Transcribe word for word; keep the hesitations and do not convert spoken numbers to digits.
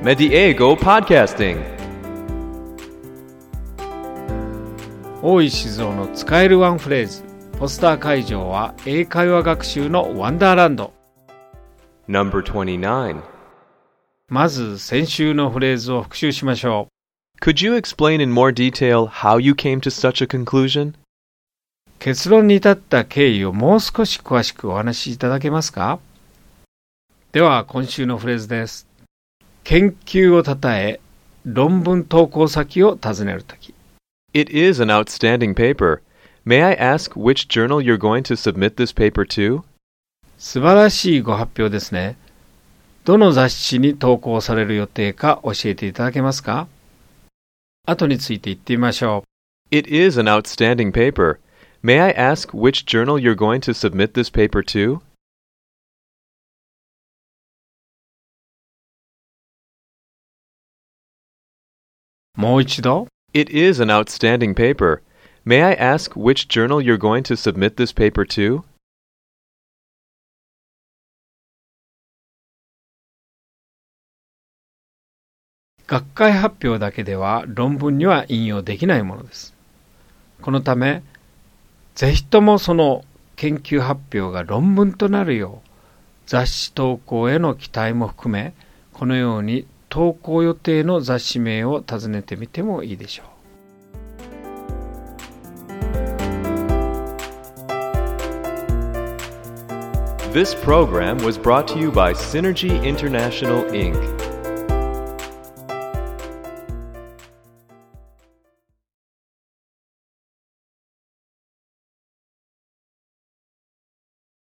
Mediego Podcasting。 大井静雄の使えるワンフレーズ。ポスター会場は英会話学習のワンダーランド。 Number twenty-nine。 まず先週のフレーズを復習しましょう。Could you explain in more detail how you came to such a conclusion? 結論に至った経緯をもう少し詳しくお話しいただけますか？では今週のフレーズです。研究をたたえ、論文投稿先を尋ねるとき。 It is an outstanding paper. May I ask which journal you're going to submit this paper to? 素晴らしいご発表ですね。どの雑誌に投稿される予定か教えていただけますか？後について言ってみましょう。It is an outstanding paper. May I ask which journal you're going to submit this paper to? もう一度。 It is an outstanding paper. May I ask which journal you're going to submit this paper to? 学会発表だけでは論文には引用できないものです。このため、ぜひともその研究発表が論文となるよう、雑誌投稿への期待も含め、このように投稿予定の雑誌名を尋ねてみてもいいでしょう。 This program was brought to you by Synergy International, Incorporated